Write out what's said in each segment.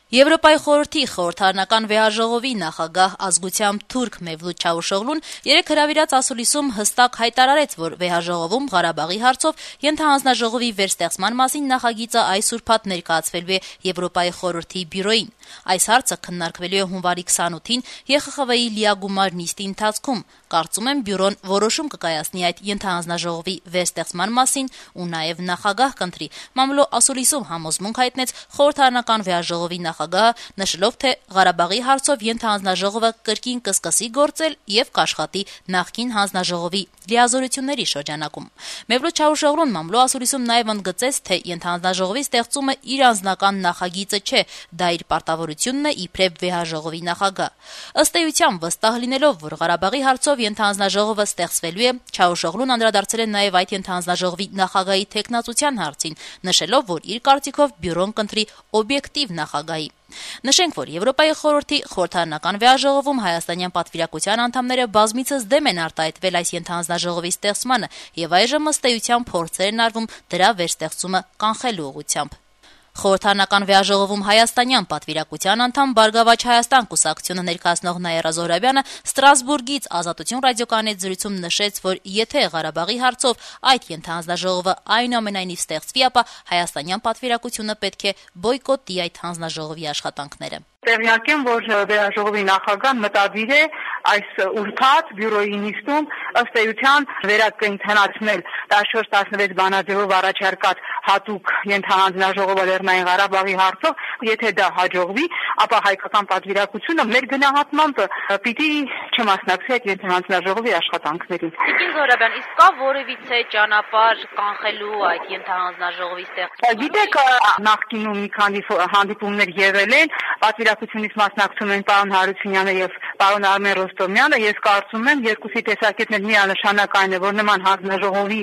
Եվրոպայի խորհրդի խորհրդարանական վեհաժողովի նախագահ ազգությամբ թուրք Մևլութ Չավուշօղլուն երեկ հրավիրած ասուլիսում հստակ հայտարարեց, որ վեհաժողովում Ղարաբաղի հարցով ենթահանձնաժողովի վերստեղծման մասին նախագիծը այս ուրբաթ ներկայացվելու է Եվրոպայի խորհրդի բյուրոյին։ Այս հարցը քննարկվելու է հունվարի 28-ին ԵԽԽՎ-ի լիագումար նիստի ընթացքում։ Կարծում եմ բյուրոն որոշում կկայացնի այդ ենթահանձնաժողովի վերստեղծման մասին ու նաև նախագահ կընտրի։ Մամլո ասուլիսում համոզմունք հայտնեց խորհրդարանական վեհաժողովի նախագահը, նշելով, թե Ղարաբաղի հարցով ենթահանձնաժողովը կրկին կսկսի գործել եւ կաշխատի նախկին հանձնաժողովի լիազորությունների շրջանակում։ Մևլութ Չավուշօղլուն մամլո ասուլիսում նաև ընդգծեց, թե ենթահանձնաժողովի ստեղծումը իր անձնական նախագիծը չէ, դա իր պարտավորությունն է իբրև վեհաժողովի նախագահ։ Ըստ էության, վստահ լինելով, որ Ղարաբաղի հարցով ենթահանձնաժողովը ստեղծվելու է, Չավուշօղլուն անդրադարձել է նաև այդ ենթահանձնաժողովի նախագահի թեկնածության հարցին, նշելով, որ իր կարծիքով բյուրոն կընտրի օբյեկտիվ նախագահի։ Նշենք, որ Եվրոպայի խորհրդի խորհրդարանական վեհաժողովում հայաստանյան պատվիրակության անդամները բազմիցս դեմ են արտահայտվել այս ենթահանձնաժողովի ստեղծմանը եւ այժմ ըստ էության փորձեր են արվում դրա վերստեղծումը կանխելու ուղղությամբ։ Խորհրդարանական վեհաժողովում հայաստանյան պատվիրակության անդամ Բարգավաճ Հայաստան կուսակցությունը ներկայացնող Նաիրա Զոհրաբյանը Ստրասբուրգից Ազատություն ռադիոկայանի հետ զրույցում նշեց, որ եթե Ղարաբաղի հարցով այդ ենթահանձնաժողովը այնուամենայնիվ ստեղծվի, ապա հայաստանյան պատվիրակությունը պետք է բոյկոտի այդ հանձնաժողովի աշխատանքները։ Տեղյակ եմ, որ վեհաժողովի նախագահան մտադիր է այս ուրբաթ բյուրոյի նիստում ըստ էության վերակենդանացնել 14-16 բանաձևով առաջարկած հատուկ ենթահանձնաժողովը Լեռնային Ղարաբաղի հարցով, եթե դա հաջողվի, ապա հայկական պատվիրակությունը մեր գնահատմամբ պիտի չմասնակցի այդ ենթահանձնաժողովի աշխատանքներին։ Պիտին Զոհրաբյան, իսկ կա որևիցե ճանապարհ կանխելու այդ ենթահանձնաժողովի ստեղծումը։ Գիտեք, նախկինում մի քանի հանդիպումներ եղել են, պատվիրակությունից մասնակցում են պարոն Հարությունյանը եւ պարոն Արմեն Ռոստոմյանը։ Ես կարծում եմ, երկուսի տեսակետն միանշանակ այն է, որ նման հանձնաժողովի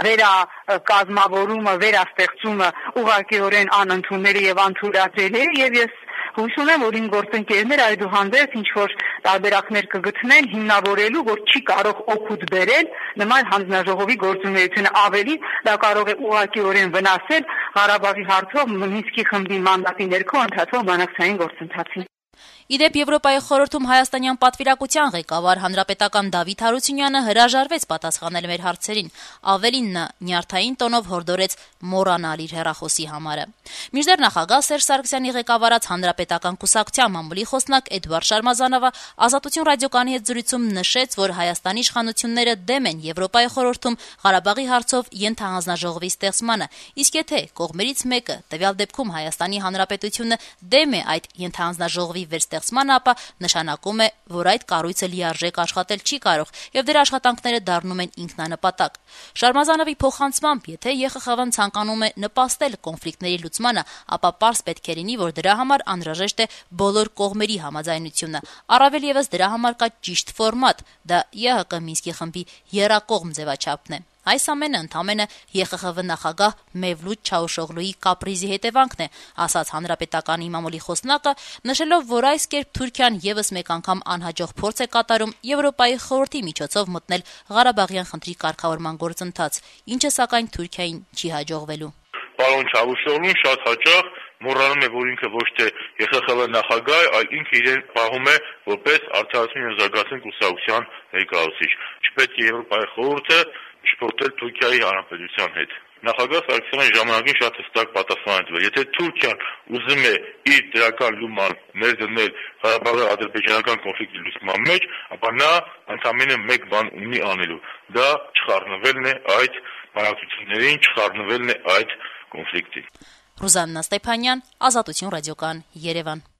վերակազմավորումը, վերաստեղծումը ուղղակիորեն անընդունելի եւ անթույլատրելի է եւ ես հույս ունեմ, որ իմ գործընկերները այդուհանդերձ ինչ որ տարբերակներ կգտնեն հիմնավորելու, որ չի կարող օգուտ բերել նման հանձնաժողովի գործունեությունը, ավելի դա կարող է ուղղակիորեն վնասել Ղարաբաղի հարցով Մինսկի խմբի մանդատի ներքո ընթացող բանակցային գործընթացին։ Իդեպ Եվրոպայի խորհրդում հայաստանյան պատվիրակության ղեկավար հանրապետական Դավիթ Հարությունյանը հրաժարվեց պատասխանել մեր հարցերին, ավելին նա նյարդային տոնով հորդորեց մոռանալ իր հեռախոսի համարը։ Մինչդեռ նախագահ Սերժ Սարգսյանի ղեկավարած հանրապետական կուսակցության մամուլի խոսնակ Էդվարդ Շարմազանովը Ազատություն ռադիոկայանի հետ զրույցում նշեց, որ Հայաստանի իշխանությունները դեմ են Եվրոպայի խորհրդում Ղարաբաղի հարցով ենթահանձնաժողովի ստեղծմանը, իսկ եթե կողմերից մեկը, տվյալ դեպքում Հայաստանի Հանրապետությունը դեմ է այդ ենթահանձնաժողովի վերստեղծմանը, ապա նշանակում է, որ այդ կառույցը լիարժեք աշխատել չի կարող եւ դրա աշխատանքները դառնում են ինքնանպատակ։ Շարմազանովի փոխանցմամբ, եթե ԵԽԽՎ-ն ցանկանում է նպաստել կոնֆլիկտների լուծմանը, ապա պարզ պետք է լինի, որ դրա համար անհրաժեշտ է բոլոր կողմերի համաձայնությունը։ Առավել եւս դրա համար կա ճիշտ ֆորմատ, դա ԵՀԿ Մինսկի խմբի եռակողմ ձևաչափն է։ Այս ամենը ընդամենը ԵԽԽՎ նախագահ Մևլութ Չավուշօղլուի կապրիզի հետևանքն է, ասաց հանրապետականի մամուլի խոսնակը, նշելով, որ այս կերպ Թուրքիան եւս մեկ անգամ անհաջող փորձ է կատարում Եվրոպայի խորհրդի միջոցով մտնել Ղարաբաղյան խնդրի կարգավորման գործընթաց, ինչը սակայն Թուրքիային չի հաջողվելու։ Պարոն Չավուշօղլուն շատ հաճախ մոռանում է, որ ինքը ոչ թե ԵԽԽՎ նախագահ է, այլ ինքը իրեն պահում է որպես Արդարություն եւ զարգացում կուսակցության ներկայացուցիչ։ Չպետք է Եվրոպայի խորհուրդը շփոթել Թուրքիայի Հանրապետության հետ։ Նախագահ Սարգսյանը ժամանակին շատ հստակ պատասխան է տվել. եթե Թուրքիան ուզում է իր դրական լուման ներդնել Ղարաբաղի ադրբեջանական կոնֆլիկտի լուծման մեջ, ապա նա ընդամենը մեկ բան ունի անելու. դա չխառնվելն է այդ բանակցություններին, չխառնվելն է այդ կոնֆլիկտին։ Ռուզաննա Ստեփանյան, Ազատություն ռադիոկայան, Երևան։